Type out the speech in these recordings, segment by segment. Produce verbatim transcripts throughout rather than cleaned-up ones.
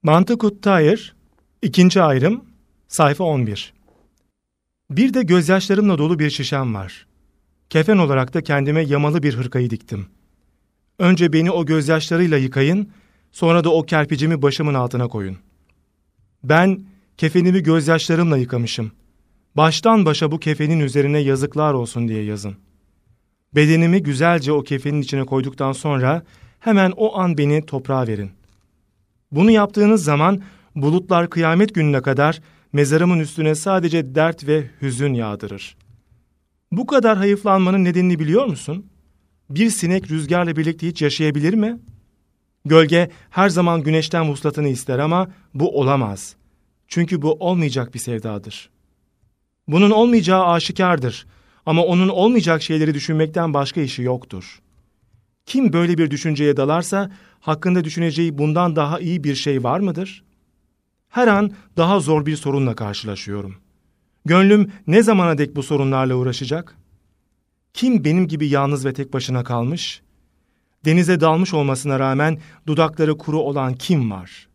Mantık-ı Tayr, ikinci ayrım, sayfa on bir. Bir de gözyaşlarımla dolu bir şişem var. Kefen olarak da kendime yamalı bir hırkayı diktim. Önce beni o gözyaşlarıyla yıkayın, sonra da o kerpicimi başımın altına koyun. Ben kefenimi gözyaşlarımla yıkamışım. Baştan başa bu kefenin üzerine yazıklar olsun diye yazın. Bedenimi güzelce o kefenin içine koyduktan sonra hemen o an beni toprağa verin. Bunu yaptığınız zaman bulutlar kıyamet gününe kadar mezarımın üstüne sadece dert ve hüzün yağdırır. Bu kadar hayıflanmanın nedenini biliyor musun? Bir sinek rüzgarla birlikte hiç yaşayabilir mi? Gölge her zaman güneşten vuslatını ister ama bu olamaz. Çünkü bu olmayacak bir sevdadır. Bunun olmayacağı aşikardır ama onun olmayacak şeyleri düşünmekten başka işi yoktur. Kim böyle bir düşünceye dalarsa hakkında düşüneceği bundan daha iyi bir şey var mıdır? Her an daha zor bir sorunla karşılaşıyorum. Gönlüm ne zamana dek bu sorunlarla uğraşacak? Kim benim gibi yalnız ve tek başına kalmış? Denize dalmış olmasına rağmen dudakları kuru olan kim var?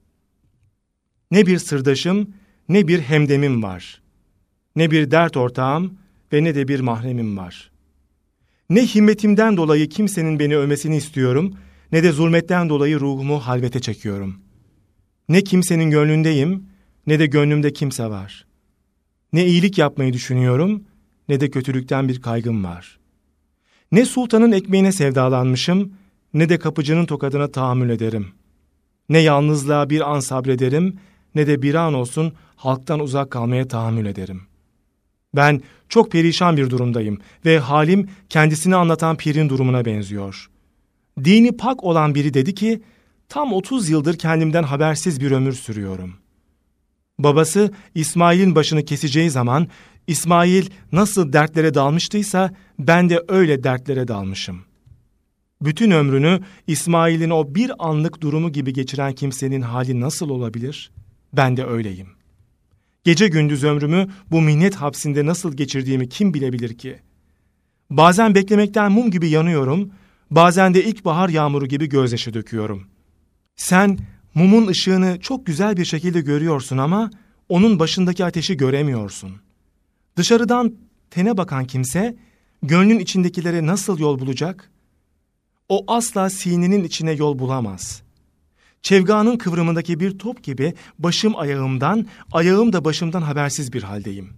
Ne bir sırdaşım, ne bir hemdemim var. Ne bir dert ortağım ve ne de bir mahremim var. Ne himmetimden dolayı kimsenin beni övmesini istiyorum, ne de zulmetten dolayı ruhumu halvete çekiyorum. Ne kimsenin gönlündeyim, ne de gönlümde kimse var. Ne iyilik yapmayı düşünüyorum, ne de kötülükten bir kaygım var. Ne sultanın ekmeğine sevdalanmışım, ne de kapıcının tokadına tahammül ederim. Ne yalnızlığa bir an sabrederim, ne de bir an olsun halktan uzak kalmaya tahammül ederim. Ben çok perişan bir durumdayım ve halim kendisini anlatan pirin durumuna benziyor. Dini pak olan biri dedi ki, tam otuz yıldır kendimden habersiz bir ömür sürüyorum. Babası İsmail'in başını keseceği zaman İsmail nasıl dertlere dalmıştıysa ben de öyle dertlere dalmışım. Bütün ömrünü İsmail'in o bir anlık durumu gibi geçiren kimsenin hali nasıl olabilir? Ben de öyleyim. Gece gündüz ömrümü bu minnet hapsinde nasıl geçirdiğimi kim bilebilir ki? Bazen beklemekten mum gibi yanıyorum, bazen de ilkbahar yağmuru gibi gözyaşı döküyorum. Sen mumun ışığını çok güzel bir şekilde görüyorsun ama onun başındaki ateşi göremiyorsun. Dışarıdan tene bakan kimse, gönlün içindekilere nasıl yol bulacak? O asla sininin içine yol bulamaz. Çevganın kıvrımındaki bir top gibi başım ayağımdan, ayağım da başımdan habersiz bir haldeyim.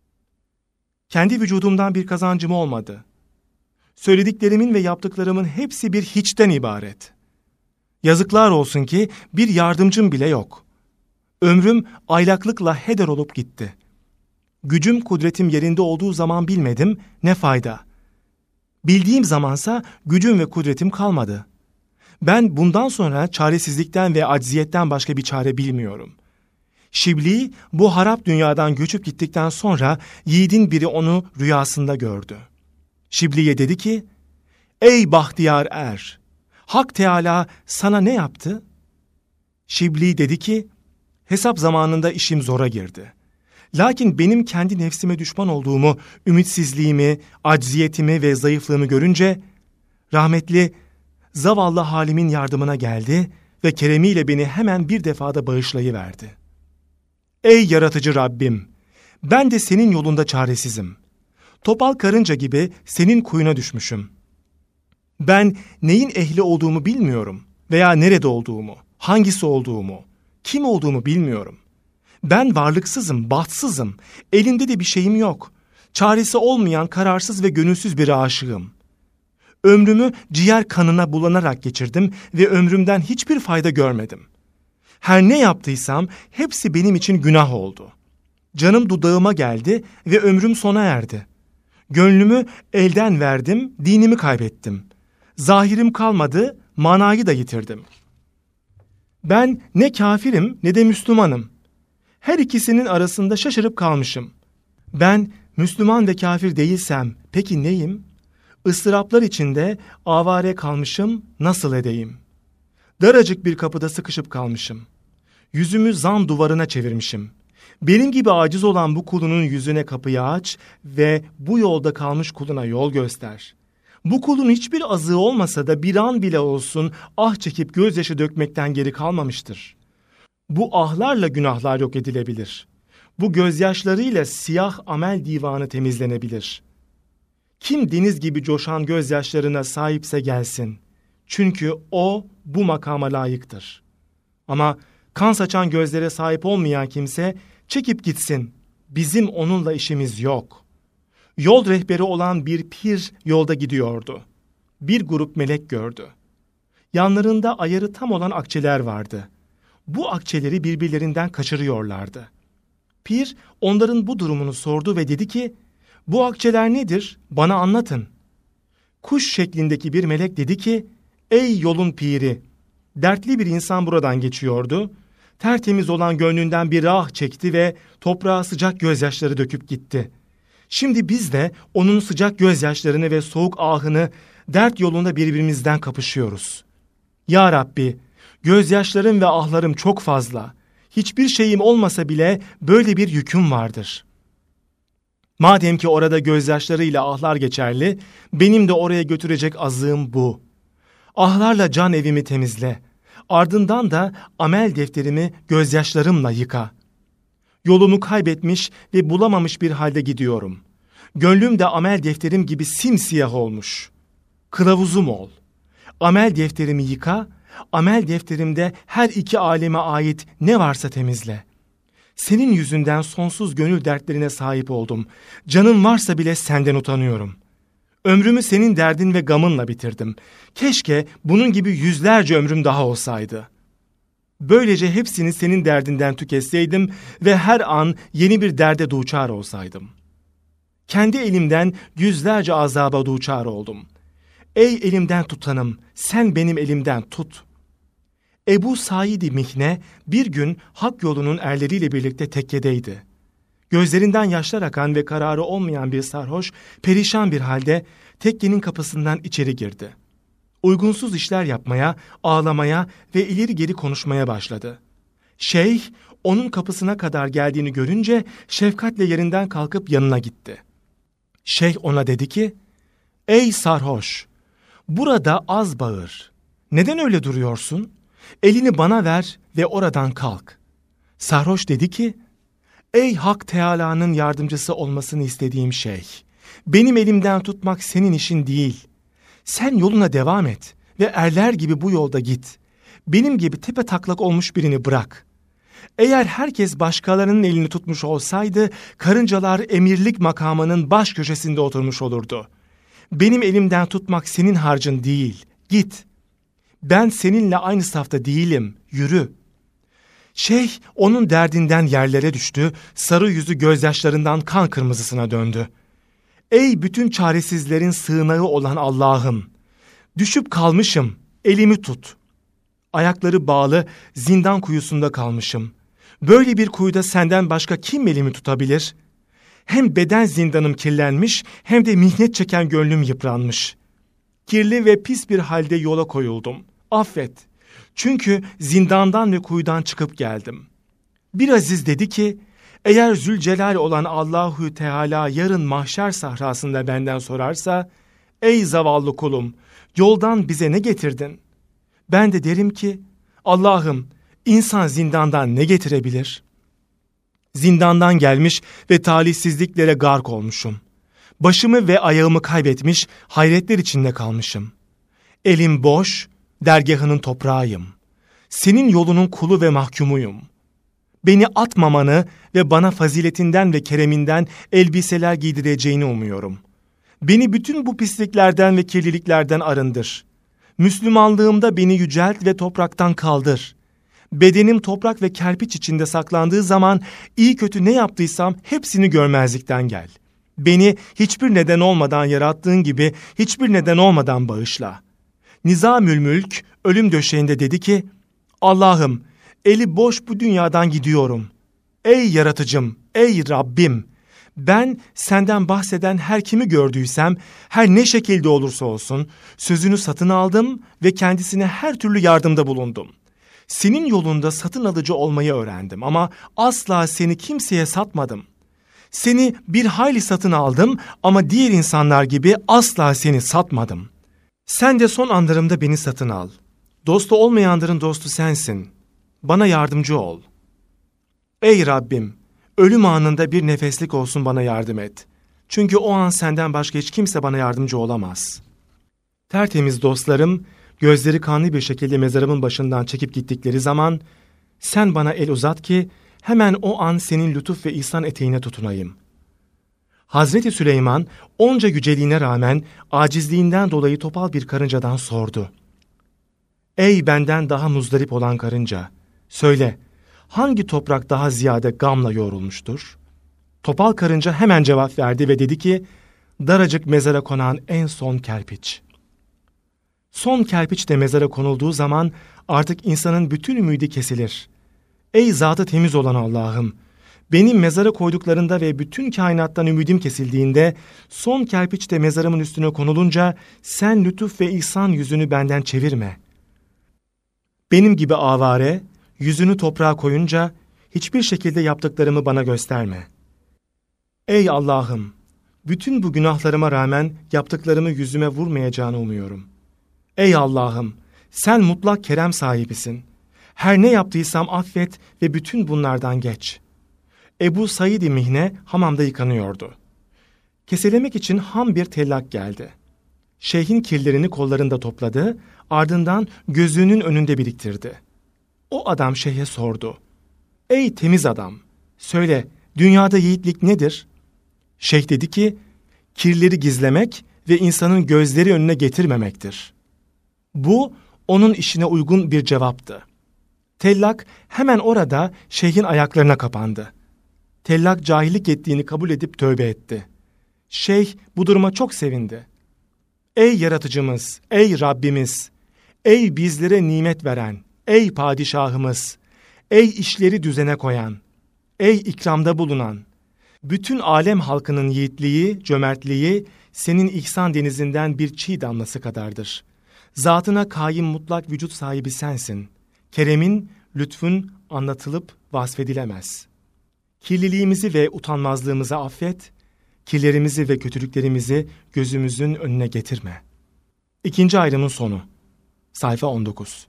Kendi vücudumdan bir kazancım olmadı. Söylediklerimin ve yaptıklarımın hepsi bir hiçten ibaret. Yazıklar olsun ki bir yardımcım bile yok. Ömrüm aylaklıkla heder olup gitti. Gücüm kudretim yerinde olduğu zaman bilmedim, ne fayda. Bildiğim zamansa gücüm ve kudretim kalmadı. Ben bundan sonra çaresizlikten ve acziyetten başka bir çare bilmiyorum. Şibli bu harap dünyadan göçüp gittikten sonra yiğidin biri onu rüyasında gördü. Şibli'ye dedi ki, ''Ey bahtiyar er, Hak Teâlâ sana ne yaptı?'' Şibli dedi ki, ''Hesap zamanında işim zora girdi. Lakin benim kendi nefsime düşman olduğumu, ümitsizliğimi, acziyetimi ve zayıflığımı görünce, rahmetli zavallı halimin yardımına geldi ve keremiyle beni hemen bir defada bağışlayıverdi. Ey yaratıcı Rabbim! Ben de senin yolunda çaresizim. Topal karınca gibi senin kuyuna düşmüşüm. Ben neyin ehli olduğumu bilmiyorum veya nerede olduğumu, hangisi olduğumu, kim olduğumu bilmiyorum. Ben varlıksızım, bahtsızım, elimde de bir şeyim yok. Çaresi olmayan kararsız ve gönülsüz bir aşığım. Ömrümü ciğer kanına bulanarak geçirdim ve ömrümden hiçbir fayda görmedim. Her ne yaptıysam hepsi benim için günah oldu. Canım dudağıma geldi ve ömrüm sona erdi. Gönlümü elden verdim, dinimi kaybettim. Zahirim kalmadı, manayı da yitirdim. Ben ne kafirim ne de Müslümanım. Her ikisinin arasında şaşırıp kalmışım. Ben Müslüman ve kafir değilsem peki neyim? Istıraplar içinde avare kalmışım, nasıl edeyim? Daracık bir kapıda sıkışıp kalmışım. Yüzümü zan duvarına çevirmişim. Benim gibi aciz olan bu kulunun yüzüne kapıyı aç ve bu yolda kalmış kuluna yol göster. Bu kulun hiçbir azığı olmasa da bir an bile olsun ah çekip gözyaşı dökmekten geri kalmamıştır. Bu ahlarla günahlar yok edilebilir. Bu gözyaşlarıyla siyah amel divanı temizlenebilir. Kim deniz gibi coşan gözyaşlarına sahipse gelsin. Çünkü o bu makama layıktır. Ama kan saçan gözlere sahip olmayan kimse çekip gitsin. Bizim onunla işimiz yok. Yol rehberi olan bir pir yolda gidiyordu. Bir grup melek gördü. Yanlarında ayarı tam olan akçeler vardı. Bu akçeleri birbirlerinden kaçırıyorlardı. Pir onların bu durumunu sordu ve dedi ki, "Bu akçeler nedir? Bana anlatın." Kuş şeklindeki bir melek dedi ki, "Ey yolun piri, dertli bir insan buradan geçiyordu. Tertemiz olan gönlünden bir ah çekti ve toprağa sıcak gözyaşları döküp gitti. Şimdi biz de onun sıcak gözyaşlarını ve soğuk ahını dert yolunda birbirimizden kapışıyoruz. Ya Rabbi, gözyaşlarım ve ahlarım çok fazla. Hiçbir şeyim olmasa bile böyle bir yüküm vardır. Madem ki orada gözyaşlarıyla ahlar geçerli, benim de oraya götürecek azığım bu. Ahlarla can evimi temizle. Ardından da amel defterimi gözyaşlarımla yıka. Yolumu kaybetmiş ve bulamamış bir halde gidiyorum. Gönlüm de amel defterim gibi simsiyah olmuş. Kılavuzum ol. Amel defterimi yıka, amel defterimde her iki aleme ait ne varsa temizle. Senin yüzünden sonsuz gönül dertlerine sahip oldum. Canım varsa bile senden utanıyorum. Ömrümü senin derdin ve gamınla bitirdim. Keşke bunun gibi yüzlerce ömrüm daha olsaydı. Böylece hepsini senin derdinden tüketseydim ve her an yeni bir derde duçar olsaydım. Kendi elimden yüzlerce azaba duçar oldum. Ey elimden tutanım, sen benim elimden tut. Ebu Said-i Mihne bir gün hak yolunun erleriyle birlikte tekkedeydi. Gözlerinden yaşlar akan ve kararı olmayan bir sarhoş, perişan bir halde tekkenin kapısından içeri girdi. Uygunsuz işler yapmaya, ağlamaya ve ileri geri konuşmaya başladı. Şeyh, onun kapısına kadar geldiğini görünce şefkatle yerinden kalkıp yanına gitti. Şeyh ona dedi ki, "Ey sarhoş, burada az bağır. Neden öyle duruyorsun? Elini bana ver ve oradan kalk." Sarhoş dedi ki, "Ey Hak Teâlâ'nın yardımcısı olmasını istediğim şeyh, benim elimden tutmak senin işin değil. Sen yoluna devam et ve erler gibi bu yolda git. Benim gibi tepe taklak olmuş birini bırak. Eğer herkes başkalarının elini tutmuş olsaydı, karıncalar emirlik makamının baş köşesinde oturmuş olurdu. Benim elimden tutmak senin harcın değil, git. Ben seninle aynı safta değilim, yürü." Şeyh onun derdinden yerlere düştü, sarı yüzü gözyaşlarından kan kırmızısına döndü. "Ey bütün çaresizlerin sığınağı olan Allah'ım! Düşüp kalmışım, elimi tut. Ayakları bağlı zindan kuyusunda kalmışım. Böyle bir kuyuda senden başka kim elimi tutabilir? Hem beden zindanım kirlenmiş hem de mihnet çeken gönlüm yıpranmış. Kirli ve pis bir halde yola koyuldum. Affet. Çünkü zindandan ve kuyudan çıkıp geldim." Bir aziz dedi ki, "Eğer Zülcelal olan Allahü Teala yarın mahşer sahrasında benden sorarsa, ey zavallı kulum, yoldan bize ne getirdin?" Ben de derim ki, "Allah'ım, insan zindandan ne getirebilir?" Zindandan gelmiş ve talihsizliklere gark olmuşum. Başımı ve ayağımı kaybetmiş, hayretler içinde kalmışım. Elim boş, dergahının toprağıyım. Senin yolunun kulu ve mahkumuyum. Beni atmamanı ve bana faziletinden ve kereminden elbiseler giydireceğini umuyorum. Beni bütün bu pisliklerden ve kirliliklerden arındır. Müslümanlığımda beni yücelt ve topraktan kaldır. Bedenim toprak ve kerpiç içinde saklandığı zaman iyi kötü ne yaptıysam hepsini görmezlikten gel. Beni hiçbir neden olmadan yarattığın gibi hiçbir neden olmadan bağışla." Nizamül Mülk ölüm döşeğinde dedi ki, "Allah'ım, eli boş bu dünyadan gidiyorum. Ey yaratıcım, ey Rabbim, ben senden bahseden her kimi gördüysem, her ne şekilde olursa olsun, sözünü satın aldım ve kendisine her türlü yardımda bulundum. Senin yolunda satın alıcı olmayı öğrendim ama asla seni kimseye satmadım. Seni bir hayli satın aldım ama diğer insanlar gibi asla seni satmadım. Sen de son anlarımda beni satın al. Dostu olmayanların dostu sensin. bana yardımcı ol. Ey Rabbim, ölüm anında bir nefeslik olsun bana yardım et. Çünkü o an senden başka hiç kimse bana yardımcı olamaz. Tertemiz dostlarım, gözleri kanlı bir şekilde mezarımın başından çekip gittikleri zaman, sen bana el uzat ki, hemen o an senin lütuf ve ihsan eteğine tutunayım. Hazreti Süleyman, onca yüceliğine rağmen, acizliğinden dolayı topal bir karıncadan sordu. Ey benden daha muzdarip olan karınca, söyle, hangi toprak daha ziyade gamla yoğrulmuştur? Topal karınca hemen cevap verdi ve dedi ki, daracık mezara konan en son kerpiç. Son kerpiç de mezara konulduğu zaman artık insanın bütün ümidi kesilir. Ey zatı temiz olan Allah'ım! Benim mezara koyduklarında ve bütün kainattan ümidim kesildiğinde, son kerpiç de mezarımın üstüne konulunca, sen lütuf ve ihsan yüzünü benden çevirme. Benim gibi avare, yüzünü toprağa koyunca, hiçbir şekilde yaptıklarımı bana gösterme. Ey Allah'ım! Bütün bu günahlarıma rağmen yaptıklarımı yüzüme vurmayacağını umuyorum. Ey Allah'ım! Sen mutlak kerem sahibisin. Her ne yaptıysam affet ve bütün bunlardan geç. Ebu Said-i Mihne hamamda yıkanıyordu. Keselemek için ham bir tellak geldi. Şeyhin kirlerini kollarında topladı, ardından gözünün önünde biriktirdi. O adam şeyhe sordu. Ey temiz adam! Söyle, dünyada yiğitlik nedir? Şeyh dedi ki, kirleri gizlemek ve insanın gözleri önüne getirmemektir. Bu, onun işine uygun bir cevaptı. Tellak hemen orada şeyhin ayaklarına kapandı. Tellak cahillik ettiğini kabul edip tövbe etti. Şeyh bu duruma çok sevindi. Ey yaratıcımız, ey Rabbimiz, ey bizlere nimet veren, ey padişahımız, ey işleri düzene koyan, ey ikramda bulunan, bütün alem halkının yiğitliği, cömertliği senin ihsan denizinden bir çiğ damlası kadardır. Zatına kaim mutlak vücut sahibi sensin. Keremin, lütfun anlatılıp vasfedilemez. Kirliliğimizi ve utanmazlığımızı affet, kirlerimizi ve kötülüklerimizi gözümüzün önüne getirme. İkinci ayrımın sonu. Sayfa on dokuz.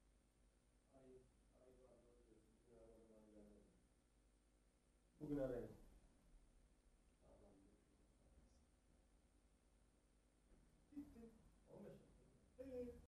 Bugün arayın.